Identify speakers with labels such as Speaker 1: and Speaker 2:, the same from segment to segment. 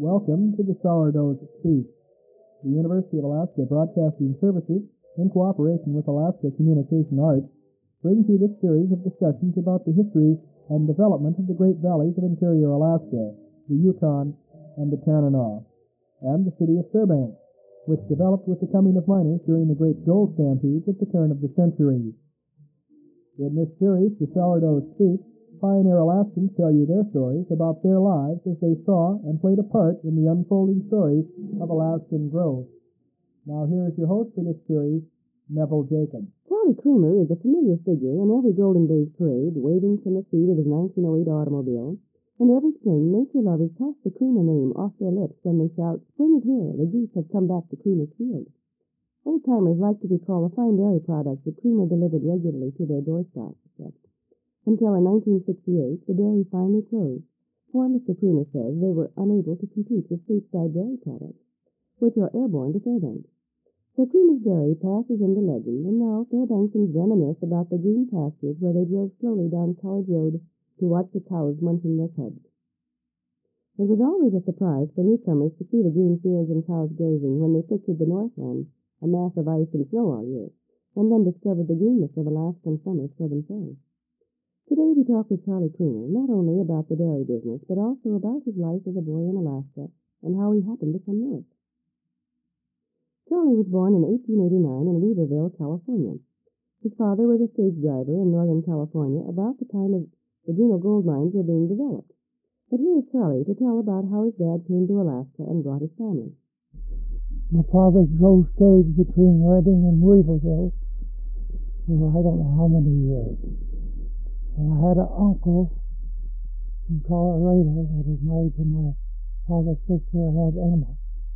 Speaker 1: Welcome to the Sourdough's Speak. The University of Alaska Broadcasting Services, in cooperation with Alaska Communication Arts, brings you this series of discussions about the history and development of the Great Valleys of interior Alaska, the Yukon, and the Tanana, and the city of Fairbanks, which developed with the coming of miners during the great gold stampedes at the turn of the century. In this series, the Sourdough's Speak, pioneer Alaskans tell you their stories about their lives as they saw and played a part in the unfolding story of Alaskan growth. Now here is your host for this series, Neville Jacobs.
Speaker 2: Charlie Creamer is a familiar figure in every Golden Days parade, waving from the seat of his 1908 automobile. And every spring, nature lovers toss the Creamer name off their lips when they shout, "Spring is here, the geese have come back to Creamer's field." Old-timers like to recall the fine dairy products that Creamer delivered regularly to their doorsteps. Until in 1968, the dairy finally closed, for Mr. Creamer says they were unable to compete with stateside dairy products, which are airborne to Fairbanks. So Creamer's dairy passes into legend, and now Fairbanksians reminisce about the green pastures where they drove slowly down College Road to watch the cows munching their cubs. It was always a surprise for newcomers to see the green fields and cows grazing when they pictured the Northland, a mass of ice and snow all year, and then discovered the greenness of Alaskan summers for themselves. Today we talk with Charlie Creamer not only about the dairy business, but also about his life as a boy in Alaska and how he happened to come north. Charlie was born in 1889 in Weaverville, California. His father was a stage driver in Northern California about the time of the Juneau gold mines were being developed. But here is Charlie to tell about how his dad came to Alaska and brought his family.
Speaker 3: My father drove stage between Redding and Weaverville for I don't know how many years. And I had an uncle in Colorado that was married to my father's sister, had Emma.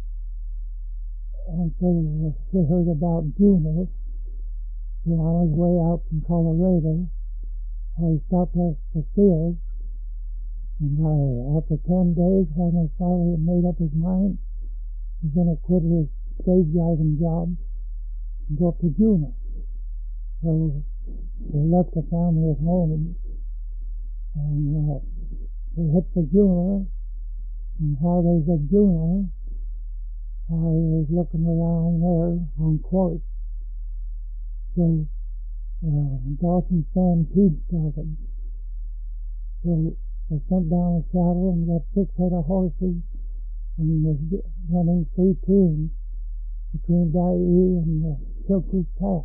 Speaker 3: And so he heard about Juneau. So on his way out from Colorado, he stopped us to see us. And after 10 days, when my father had made up his mind, he was going to quit his stage driving job and go up to Juneau. So we left the family at home, and we hit for Juneau. And while they was at Juneau, I was looking around there on Quartz. So Dawson Stampede started. So I sent down a saddle and got 6 head of horses and was running 3 teams between Dyea and the Chilkoot Pass.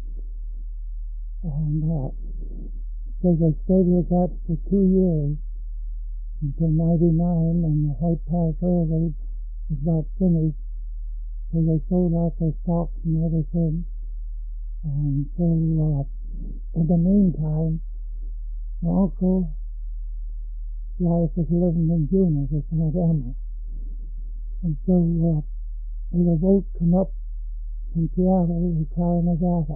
Speaker 3: And so I stayed with that for 2 years until 99, and the White Pass Railroad was about finished. So they sold out their stocks and everything. And so in the meantime, my uncle's wife was living in Juneau with Aunt Emma. And so we had a boat come up from Seattle to Cara, Nevada.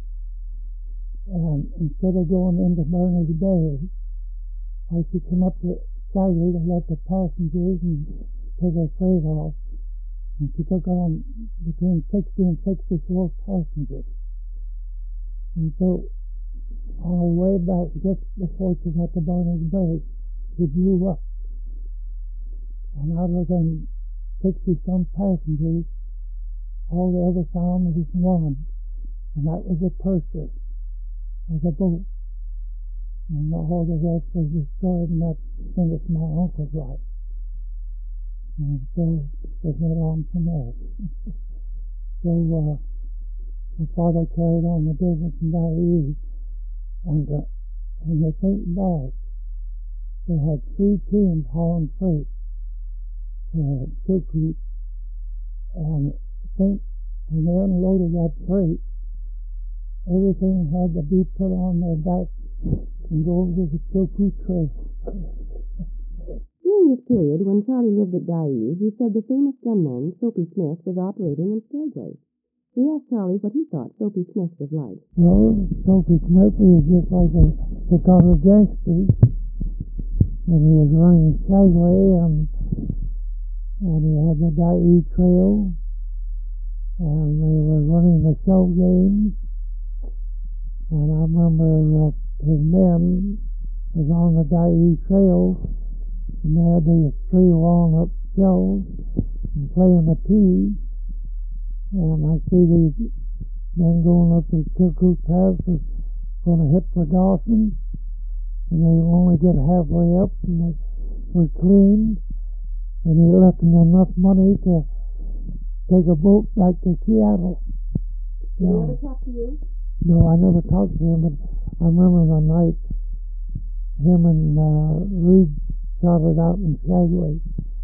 Speaker 3: And instead of going into Berners Bay, I should come up to Skagway to let the passengers and take their freight off. And she took on between 60 and 64 passengers. And so on her way back, just before she got to Berners Bay, she blew up. And out of them 60-some passengers, all they ever found was one, and that was a purser of the boat. And all the rest was destroyed, and that finished my uncle's life. And so it went on from there. So my father carried on the business in Dyea, and when they came back, they had 3 teams hauling freight to Chilkoot, and I think when they unloaded that freight, everything had to be put on their back and go over the Chilkoot Trail.
Speaker 2: During this period, when Charlie lived at Dyea, he said the famous gunman, Soapy Smith, was operating in Skagway. He asked Charlie what he thought Soapy Smith was like.
Speaker 3: Well, Soapy Smith was just like a Chicago gangster, and he was running Skagway, and he had the Dyea Trail, and they were running the show games. And I remember his men was on the Dyea Trail, and they had these 3 walnut shells and playing the pea. And I see these men going up the Chilkoot Pass are going to hit for Dawson, and they only get halfway up, and they were cleaned, and he left them enough money to take a boat back to Seattle.
Speaker 2: Did he ever talk to you?
Speaker 3: No, I never talked to him, but I remember the night him and Reed shot it out in Skagway.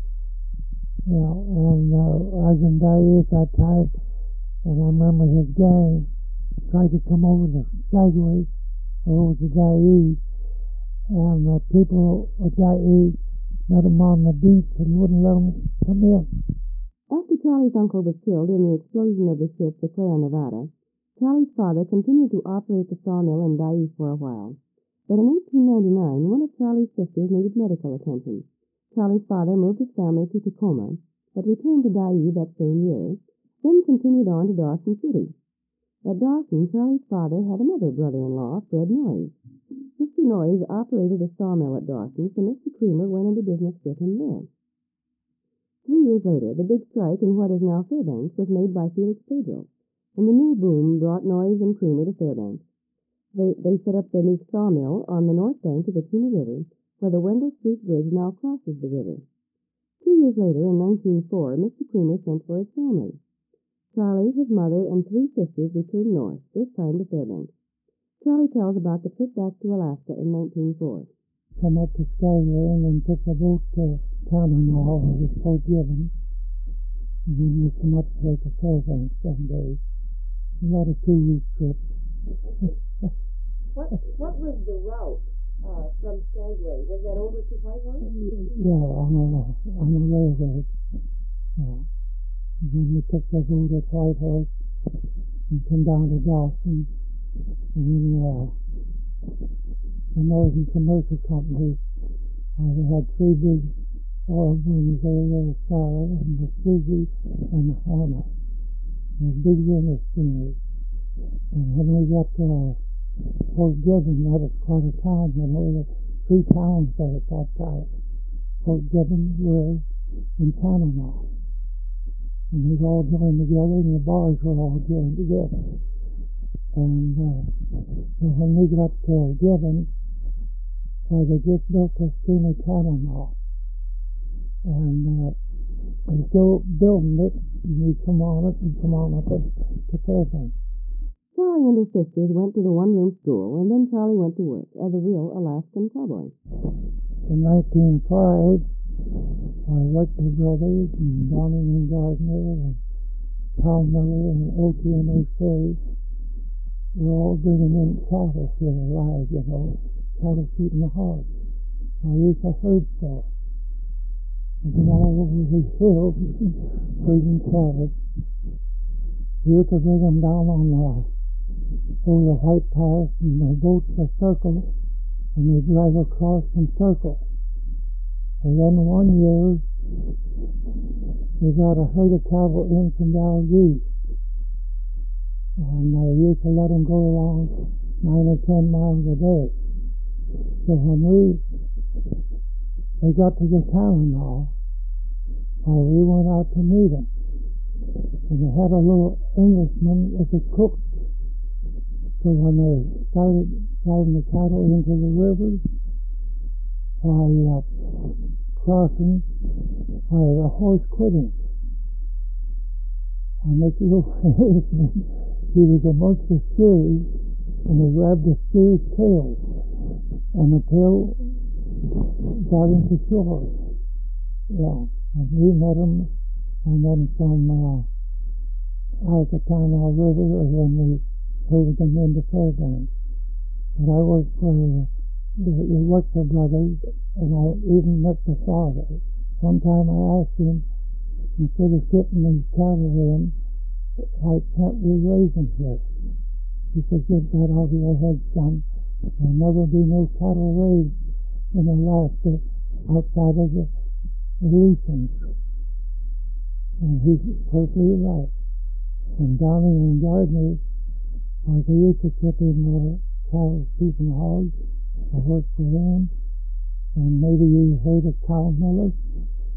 Speaker 3: And I was in Dyea at that time, and I remember his gang tried to come over to Skagway, or over to Dyea, and the people of Dyea met him on the beach and wouldn't let him come in.
Speaker 2: After Charlie's uncle was killed in the explosion of the ship, the Clara Nevada, Charlie's father continued to operate the sawmill in Dyea for a while. But in 1899, one of Charlie's sisters needed medical attention. Charlie's father moved his family to Tacoma, but returned to Dyea that same year, then continued on to Dawson City. At Dawson, Charlie's father had another brother-in-law, Fred Noyes. Mr. Noyes operated a sawmill at Dawson, so Mr. Creamer went into business with him there. 3 years later, the big strike in what is now Fairbanks was made by Felix Pedro, and the new boom brought Noyes and Creamer to Fairbanks. They set up their new sawmill on the north bank of the Chena River, where the Wendell Street Bridge now crosses the river. 2 years later, in 1904, Mr. Creamer sent for his family. Charlie, his mother, and 3 sisters returned north, this time to Fairbanks. Charlie tells about the trip back to Alaska in 1904.
Speaker 3: Come up to Skagway and then took a boat to Tanana, or the Fort Gibbon, and then we come up here to Fairbanks 7 days. About a 2-week trip.
Speaker 2: What was the route from Skagway? Was that over to Whitehorse?
Speaker 3: Yeah, on the railroad. Yeah. And then we took the boat at Whitehorse and come down to Dawson. And then the Northern Commercial Company, they had 3 big oil burners there, the Sarah and the Susie and the Hannah. And big runner steamers. And when we got to Fort Gibbon, that was quite a town, there were 3 towns there at that time. Fort Gibbon, Weir, and Tanana. And they'd all joined together, and the bars were all joined together. And so when we got to Gibbon, they just built the steamer Tanana. And they're still building it, and we come on it and come on up to Fairbanks.
Speaker 2: Charlie and his sisters went to the one-room school, and then Charlie went to work as a real Alaskan cowboy.
Speaker 3: In 1905, I worked with brothers, and Donning and Gardner, and Tom Miller, and Oakey and O'Shea. We're all bringing in cattle here alive, cattle feeding the hogs. I used to herd for them. I've been all over the hills herding cattle. We used to bring them down on over the White Pass, and the boats a circle, and they drive across from Circle. And then one year, we got a herd of cattle in from Dalgee, and I used to let them go along 9 or 10 miles a day. So when they got to the Tanana, we went out to meet them, and they had a little Englishman with a cook. So when they started driving the cattle into the rivers, crossing, the horse quitting. And this little Englishman, he was amongst the steers, and he grabbed the steer's tail, and the tail brought him to shore. Yeah, and we met him, and then from out the Tanana River, and then we herded them into Fairbanks. But I worked for the Wexler brothers, and I even met the father. One time I asked him, instead of shipping these cattle in, why can't we raise them here? He said, get that out of your head, son. There'll never be no cattle raised in Alaska outside of the Aleutians. And he's perfectly right. And Donning and Gardner, they used to ship in cattle, sheep, and hogs. I worked for them. And maybe you heard of Cal Miller.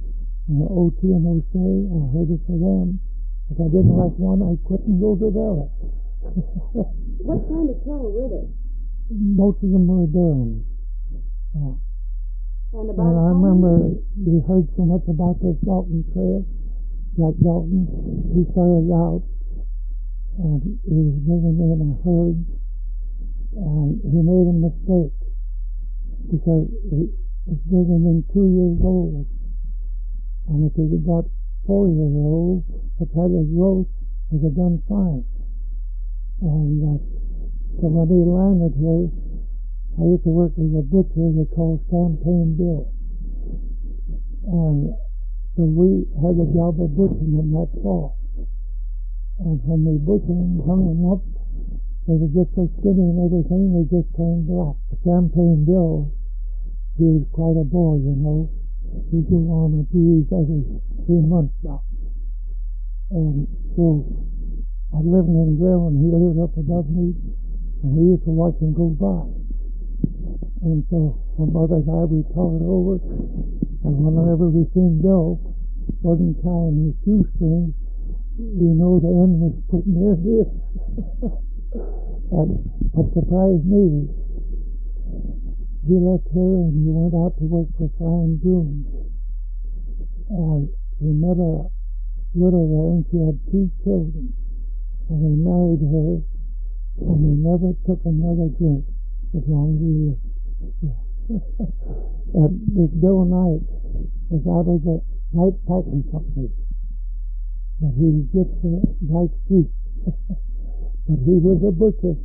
Speaker 3: O.T. and O'Shea, I heard it for them. If I didn't like one, I quit and go to the other.
Speaker 2: What kind of cattle were they?
Speaker 3: Most of them were Durhams. Yeah.
Speaker 2: And
Speaker 3: And I remember we heard so much about this Dalton Trail. Jack Dalton, he started out and he was bringing in a herd, and he made a mistake because he was bringing in 2 years old. And if he had got 4 years old, the had his growth, he'd have done fine. And so when he landed here, I used to work with a butcher they called Champagne Bill. And so we had the job of butchering them that fall. And when we butchered them, hung them up, they were just so skinny and everything, they just turned black. The Champagne Bill, he was quite a boy, you know. He'd go on a breeze every 3 months about. And so I lived in Grill and he lived up above me, and we used to watch him go by. And so my mother and I, we talked it over, and whenever we seen Bill wasn't tying his shoestrings, we know the end was put near this. And what surprised me, he left here and he went out to work for Frying Brooms. And he met a widow there, and she had 2 children. And he married her, and he never took another drink as long as he lived. Yeah. And this Bill Knight was out of the Knight Packing Company, but he was just like sheep. But he was a butcher.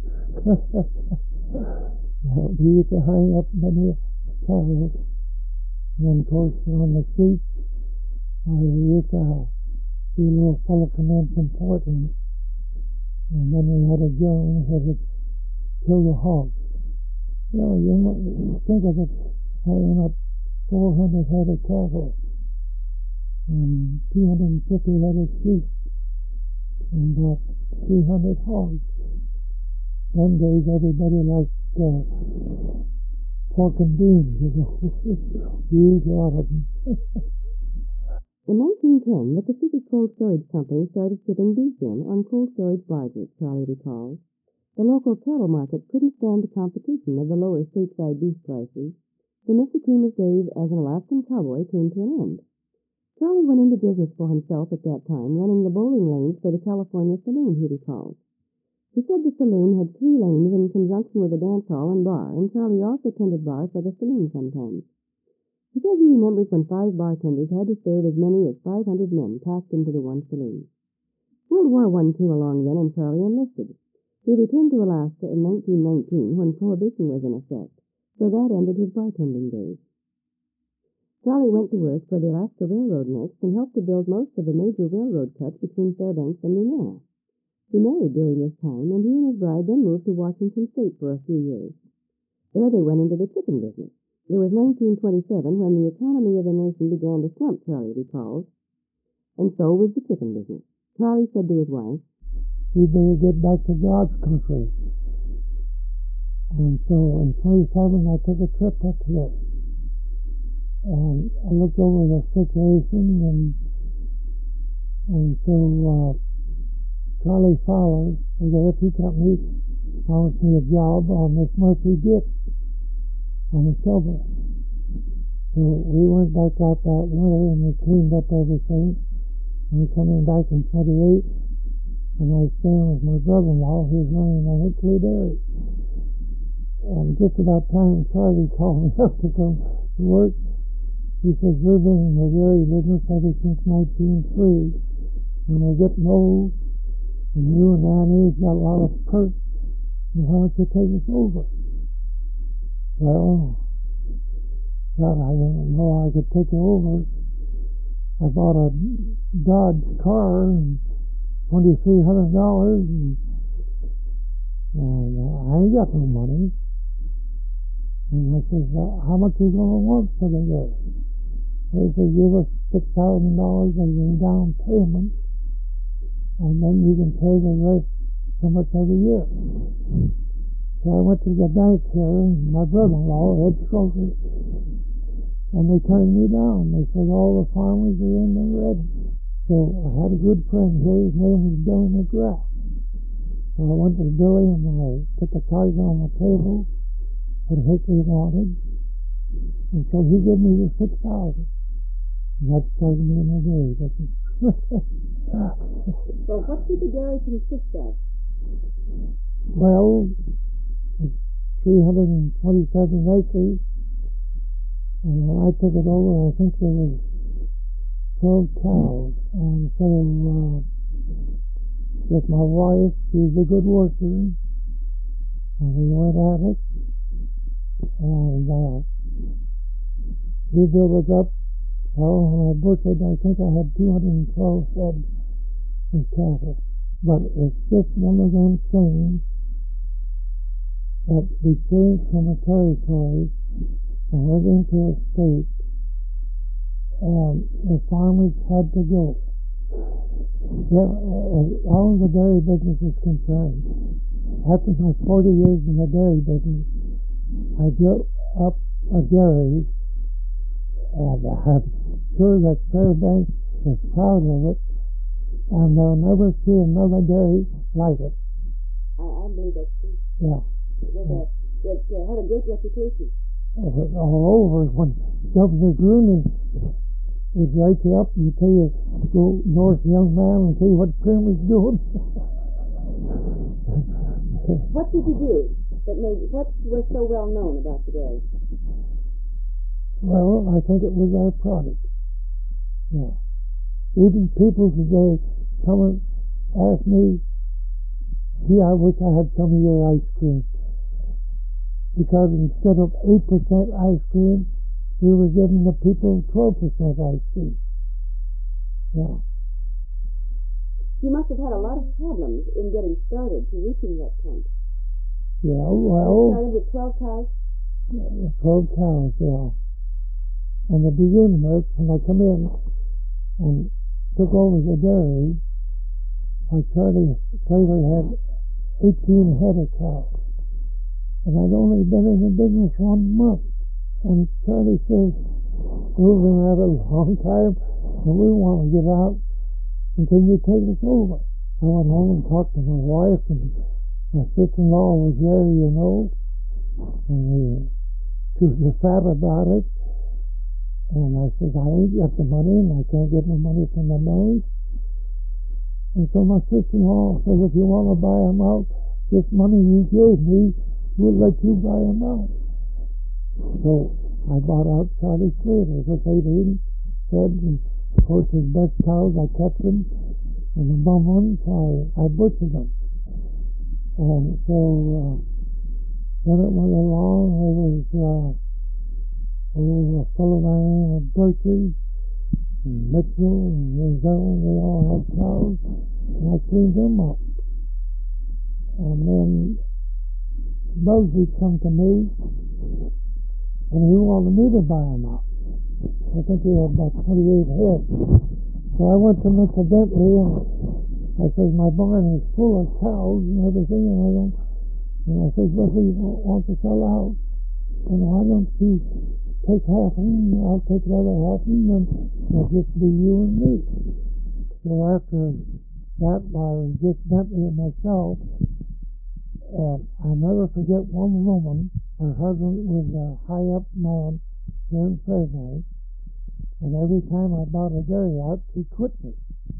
Speaker 3: We used to hang up many cattle, and then of course on the sheep, we used to see a little fellow come in from Portland, and then we had a German who would kill the hogs. You know, think of it, hanging up 400 head of cattle and 250 head of sheep and about 300 hogs. Them days everybody liked pork and beans, you know. We used a lot of them.
Speaker 2: In 1910, the Pacific Cold Storage Company started shipping beef in on cold storage barges, Charlie recalls. The local cattle market couldn't stand the competition of the lower stateside beef prices, so Mr. Creamer's days as an Alaskan cowboy came to an end. Charlie went into business for himself at that time, running the bowling lanes for the California Saloon, he recalls. He said the saloon had 3 lanes in conjunction with a dance hall and bar, and Charlie also tended bar for the saloon sometimes. He says he remembers when 5 bartenders had to serve as many as 500 men packed into the one saloon. World War I came along then, and Charlie enlisted. He returned to Alaska in 1919 when Prohibition was in effect, so that ended his bartending days. Charlie went to work for the Alaska Railroad next and helped to build most of the major railroad cuts between Fairbanks and Lumina. He married during this time, and he and his bride then moved to Washington State for a few years. There they went into the chicken business. It was 1927 when the economy of the nation began to slump, Charlie recalls, and so was the chicken business. Charlie said to his wife,
Speaker 3: "We better get back to God's country." And so in 27, I took a trip up here. And I looked over the situation, and so Charlie Fowler of the AP Company promised me a job on this Murphy Ditch on the shovel. So we went back out that winter and we cleaned up everything. And we're coming back in 28, and I was staying with my brother-in-law. He was running the Hinckley Dairy. And just about time Charlie called me up to come to work. He says, "We've been in the dairy business ever since 1903, and we're getting old, and you and Annie's got a lot of perks, and why don't you take us over?" Well, God, I didn't know I could take you over. I bought a Dodge car and $2,300, and I ain't got no money. And I said, "How much are you going to want for the year?" Well, he said, "Give us $6,000 as a down payment, and then you can pay the rest so much every year." So I went to the bank here, and my brother-in-law, Ed Schroeder, and they turned me down. They said all the farmers are in the red. So I had a good friend here. His name was Billy McGrath. So I went to Billy and I put the cards on the table, what Hickory wanted, and so he gave me the $6,000. And that started me in the dairy business.
Speaker 2: So what did the dairy consist of?
Speaker 3: Well, it's 327 acres, and when I took it over, I think there was 12 cows, and so with my wife, she's a good worker, and we went at it, and we built it up. Well, when I butchered, I think I had 212 head of cattle, but it's just one of them things that we changed from a territory and went into a state, and the farmers had to go. Yeah, as long as the dairy business is concerned, after my 40 years in the dairy business, I built up a dairy, and I'm sure that Fairbanks is proud of it, and they'll never see another dairy like it.
Speaker 2: I believe that's true.
Speaker 3: Yeah.
Speaker 2: It had a great reputation.
Speaker 3: All over. When Governor Grunin would write you up and tell you, go north, young man, and see what Prim is doing.
Speaker 2: What did you do what was so well known about the dairy?
Speaker 3: Well, I think it was our product. Yeah. Even people today come and ask me, gee, I wish I had some of your ice cream. Because instead of 8% ice cream, we were giving the people 12% ice cream. Yeah.
Speaker 2: You must have had a lot of problems in getting started to reaching that point.
Speaker 3: Yeah, well...
Speaker 2: You started with 12 cows?
Speaker 3: 12 cows, yeah. And to begin with, when I come in and took over the dairy, Charlie Slater had 18 head of cows. And I'd only been in the business 1 month. And Charlie says, we've been at it a long time, and we want to get out, and can you take us over? I went home and talked to my wife, and my sister-in-law was there, you know, and we chewed the fat about it. And I said, I ain't got the money, and I can't get no money from the bank. And so my sister-in-law says, if you want to buy them out, this money you gave me, we'll let you buy them out. So I bought out Charlie Slater with 18 heads, and of course his best cows, I kept them, and the bum ones, I butchered them. And so then it went along. There was a fellow by the name of Birches, and Mitchell, and Roselle. They all had cows, and I cleaned them up. And then Bugsy come to me, and he wanted me to buy them out. I think he had about 28 heads. So I went to Mr. Bentley, and I said, my barn is full of cows and everything, and I said, but he wants to sell out, and why don't you take half of them, and I'll take the other half of them, and it'll just be you and me. So after that, I was just Bentley and myself, and I'll never forget one woman. Her husband was a high-up man here in Fairbanks, and every time I bought a dairy out, he quit me.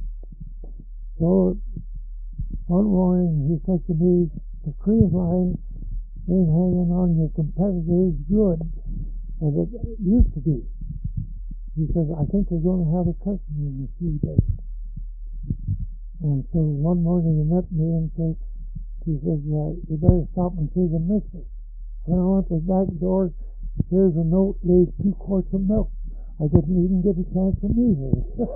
Speaker 3: So one morning he said to me, the cream line ain't hanging on your competitors good as it used to be. He says, I think you're going to have a customer in a few days. And so one morning he met me, and so he says, you better stop and see the mistress. When I went to the back door, here's a note, leave 2 quarts of milk. I didn't even get a chance to meet her.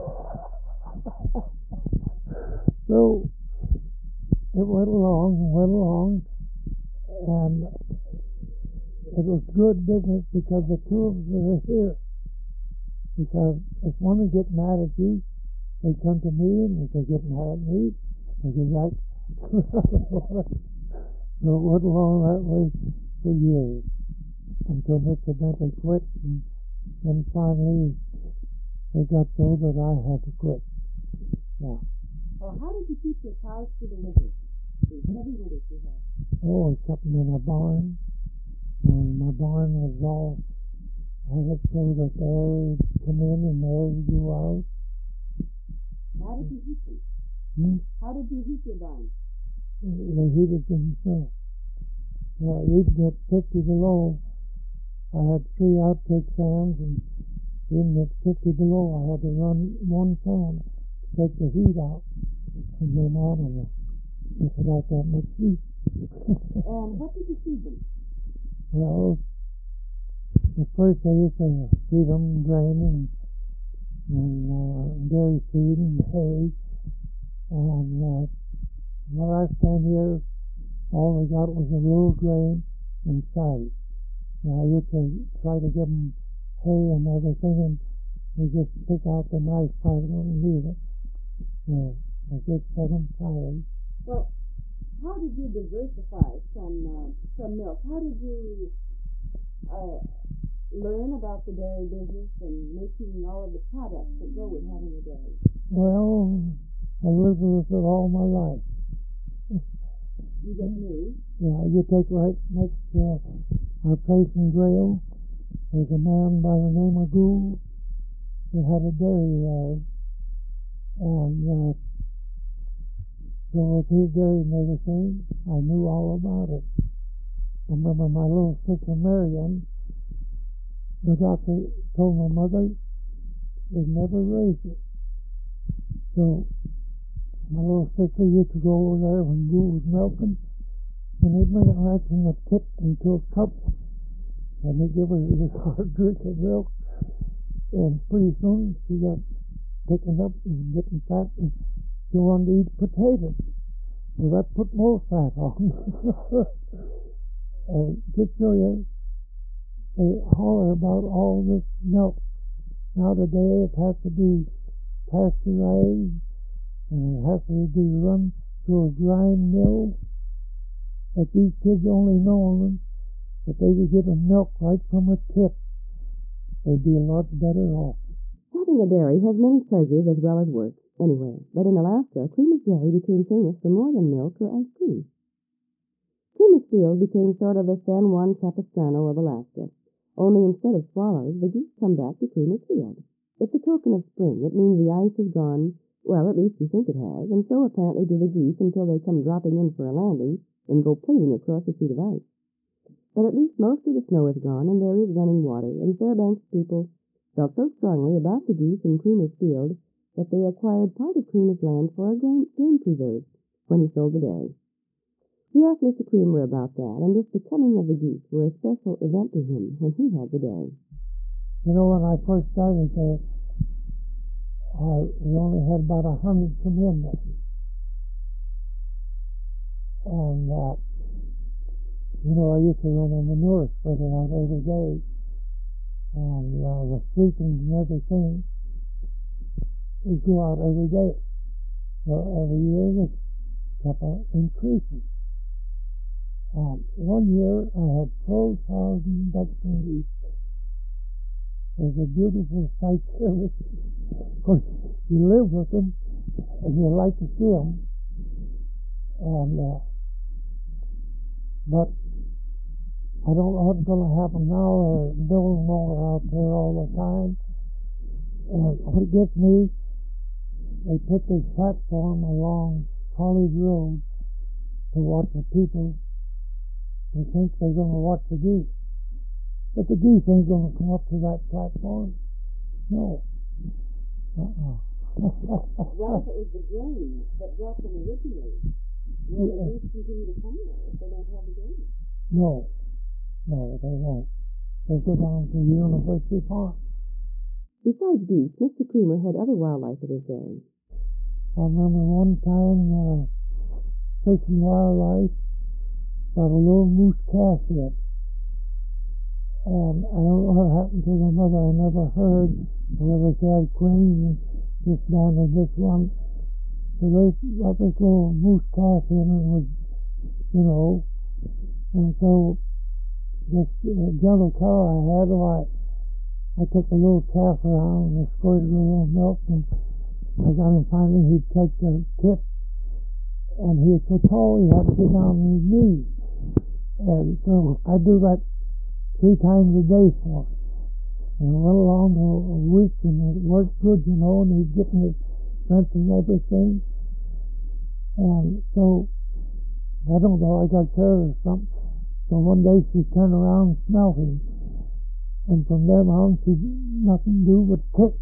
Speaker 3: So it went along, and it was good business because the two of us are here. Because if one would get mad at you, they come to me, and if they get mad at me, they go back to the other one. So it went along that way for years until Mr. Bentley quit, and And finally, they got so that I had to quit. Yeah.
Speaker 2: Well, how did you keep your cows through the winter? The heavy winters you had.
Speaker 3: Oh, I kept them in a barn, and my barn was all had it so that the air would come in and the air would go out.
Speaker 2: How did you heat them? How did you heat your barn?
Speaker 3: They heated themselves. Now, even at 50 below, I had 3 outtake fans, and even at 50 below, I had to run one fan to take the heat out from them animals. If it had that much heat.
Speaker 2: And what did you feed them?
Speaker 3: Well, at first I used to feed them grain and dairy feed and hay. And the last 10 years, all they got was a little grain and silage. Now, I used to try to give them hay and everything, and they just pick out the nice part of it and leave it. So I just fed them silage.
Speaker 2: Well, how did you diversify from milk? How did you learn about the dairy business and making all of the products that go with having a dairy?
Speaker 3: Well, I lived with it all my life.
Speaker 2: You just knew?
Speaker 3: Yeah, you take right next to our place in Grail. There's a man by the name of Gould. He had a dairy there. And so with his dairy and everything, I knew all about it. I remember my little sister Marion, the doctor told my mother they'd never raise it. So my little sister used to go over there when Gould was milking, and he'd bring it right from the tip into a cup, and he'd give her this hard drink of milk, and pretty soon she got picking up and getting fat, and she wanted to eat potatoes. Well, that put more fat on. And just so you, they holler about all this milk. Now today it has to be pasteurized, and it has to be run through a grind mill. If these kids only known that they could get a milk right from a tip, they'd be a lot better off.
Speaker 2: Having a dairy has many pleasures as well as work, anyway. But in Alaska, Creamer's Dairy became famous for more than milk or ice cream. Creamer's Field became sort of the San Juan Capistrano of Alaska. Only instead of swallows, the geese come back to Creamer's Field. It's a token of spring. It means the ice is gone. Well, at least you think it has, and so apparently do the geese until they come dropping in for a landing and go planing across a sheet of ice. But at least most of the snow is gone, and there is running water, and Fairbanks people felt so strongly about the geese in Creamer's Field that they acquired part of Creamer's land for a game preserve when he sold the dairy. We asked Mr. Creamer about that, and if the coming of the geese were a special event to him when he had the dairy.
Speaker 3: You know, when I first started there, we only had about 100 come in there. And, you know, I used to run a manure spreader out every day. And the sweepings and everything would go out every day. Well, every year it kept on increasing. One year I had 12,000 ducks and geese. It was a beautiful sight to see. Of course, you live with them and you like to see them. And but I don't know what's going to happen now. They're building more out there all the time. And what gets me, they put this platform along College Road to watch the people who think they're going to watch the geese. But the geese ain't going to come up to that platform. No.
Speaker 2: Well, if it was the grain that brought them originally, will the geese continue to come there if they don't have the grain?
Speaker 3: No, they won't. They'll go down to University Park.
Speaker 2: Besides geese, Mr. Creamer had other wildlife at his dairy.
Speaker 3: I remember one time fishing wildlife, got a little moose calf hit. And I don't know what happened to the mother. I never heard whether she had twins and this man and this one. So they got this little moose calf in and was, you know, and so this gentle cow I had, I took a little calf around and I squirted a little milk, and I got him finally. He'd take the tip, and he was so tall he had to get down on his knees. And so I do that 3 times a day for him. And I went along to a week, and it worked good, and he's getting his strength and everything. And so, I don't know, I got care or something. So one day she turned around and smelled him. And from then on, she nothing to do but kick.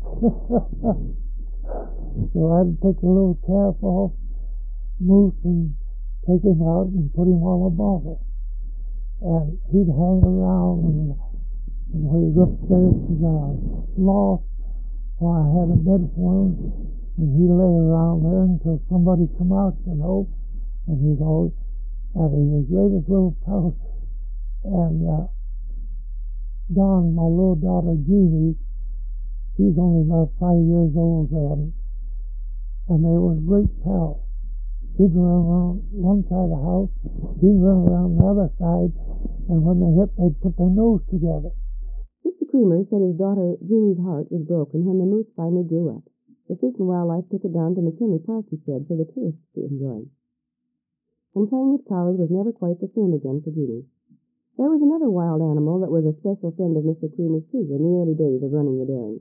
Speaker 3: So I had to take the little calf off, Moose, and take him out and put him on a bottle. And he'd hang around, and when he'd upstairs to the loft, while I had a bed for him, and he'd lay around there until somebody come out, and he's always having the greatest little pal. And Dawn, my little daughter Jeannie, she's only about 5 years old then, and they were great pals. She'd run around one side of the house, he'd run around the other side, and when they hit, they'd put their nose together.
Speaker 2: Mr. Creamer said his daughter Jeannie's heart was broken when the moose finally grew up. The Fish and Wildlife took it down to McKinley Park, he said, for the tourists to enjoy. And playing with cows was never quite the same again for Jeannie. There was another wild animal that was a special friend of Mr. Creamer's too in the early days of running the dairy.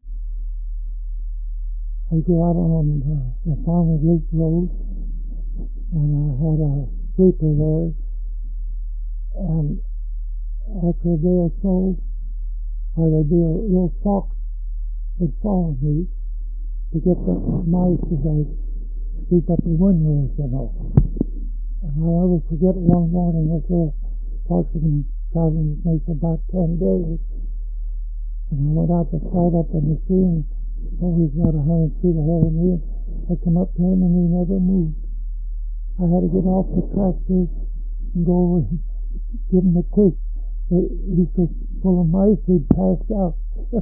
Speaker 3: I'd go out on the Farmer's Loop Road, and I had a sleeper there, and after a day or so, there'd be a little fox would follow me to get the mice as I creep up the windrows, And I'll never forget one morning, this little fox had been traveling with me for about 10 days, and I went out to start up the machine. He's about 100 feet ahead of me, and I come up to him, and he never moved. I had to get off the tractor and go over and give him a kick. But he's so full of mice, he'd passed out.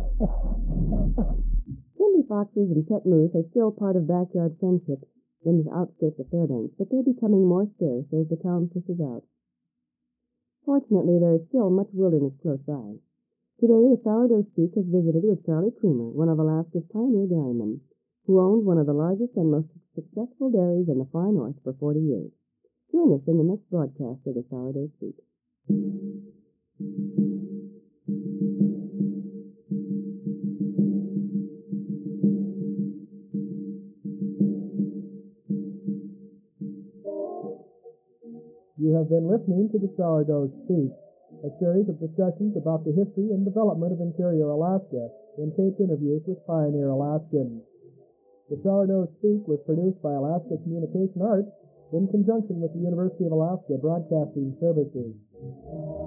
Speaker 2: Friendly foxes and pet moose are still part of backyard friendships in the outskirts of Fairbanks, but they're becoming more scarce as the town pushes out. Fortunately, there is still much wilderness close by. Today, the Sourdough Speak has visited with Charlie Creamer, one of Alaska's pioneer dairymen, who owned one of the largest and most successful dairies in the far north for 40 years. Join us in the next broadcast of the Sourdough Speak.
Speaker 1: You have been listening to the Sourdough Speak, a series of discussions about the history and development of interior Alaska in taped interviews with pioneer Alaskans. The Sourdough Speak was produced by Alaska Communication Arts in conjunction with the University of Alaska Broadcasting Services.